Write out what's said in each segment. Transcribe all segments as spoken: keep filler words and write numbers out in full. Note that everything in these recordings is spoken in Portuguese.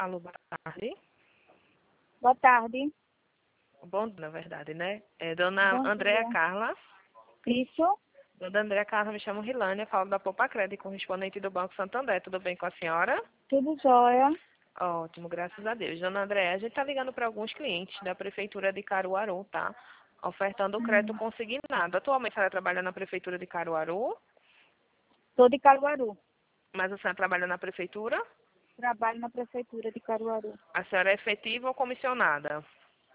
Alô, boa tarde. Boa tarde. Bom, na verdade, né? É dona Bom Andréa dia. Carla. Isso? Dona Andréa Carla, me chamo Rilânia, falo da Poupa Crédito, correspondente do Banco Santander. Tudo bem com a senhora? Tudo jóia? Ótimo, graças a Deus. Dona Andréa, a gente está ligando para alguns clientes da Prefeitura de Caruaru, tá? Ofertando crédito Hum. consignado. Atualmente a senhora trabalha na Prefeitura de Caruaru, Sou de Caruaru. mas a senhora trabalha na Prefeitura? Trabalho na prefeitura de Caruaru. A senhora é efetiva ou comissionada?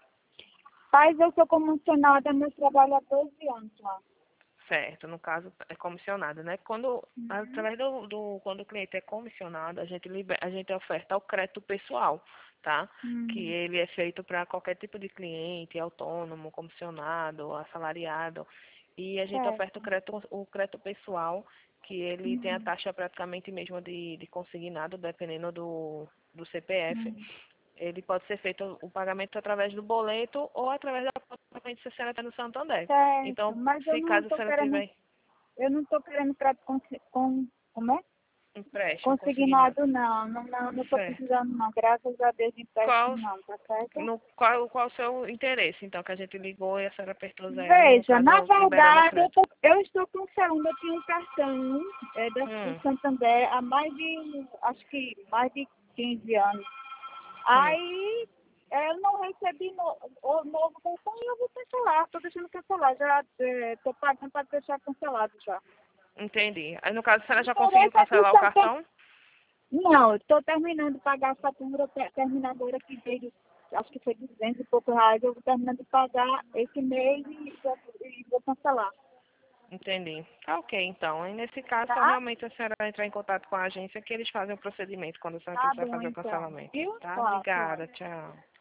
Paz, eu sou comissionada, mas trabalho há doze anos lá. Certo, no caso é comissionado, né? Quando, Uhum. através do, do quando o cliente é comissionado, a gente liber, a gente oferta o crédito pessoal, tá? Que Hum. ele é feito para qualquer tipo de cliente, autônomo, comissionado, assalariado, e a gente oferta o Certo. crédito, o crédito pessoal, que ele tem a Uhum. taxa praticamente mesmo de, de consignado, dependendo do, do C P F. Hum. Ele pode ser feito o pagamento através do boleto ou através da conta se a senhora está no Santander. Certo. Então, Mas eu se não caso a estou senhora querendo, tiver eu não estou querendo crédito com, com, como é? empréstimo consignado, Consignado não. Não, não, não estou certo. precisando não. Graças a Deus de empréstimo Qual, não, tá certo? no, qual, qual o seu interesse, então, que a gente ligou e a senhora apertou zero, no Veja, caso, na liberando o verdade, eu, crédito? tô, eu estou cancelando, eu tinha um cartão é, da, do Hum, Santander há mais de, acho que mais de quinze anos. hum, Aí é, eu não recebi no, o novo cartão e eu vou cancelar, estou deixando cancelar, já estou pagando para deixar cancelado já. entendi. Aí, no caso, a O senhora já conseguiu interesse é do cancelar o Santander. cartão? Não, estou terminando de pagar a fatura, te- terminando agora que veio, acho que foi duzentos e poucos reais, eu vou terminando de pagar esse mês e, e vou cancelar, Entendi. Tá ok, então. Aí, nesse caso, só tá? realmente a senhora entrar em contato com a agência que eles fazem o procedimento quando a senhora Tá precisar bom, fazer o então. cancelamento. Viu? Tá? Tá, tchau. Obrigada. Tchau.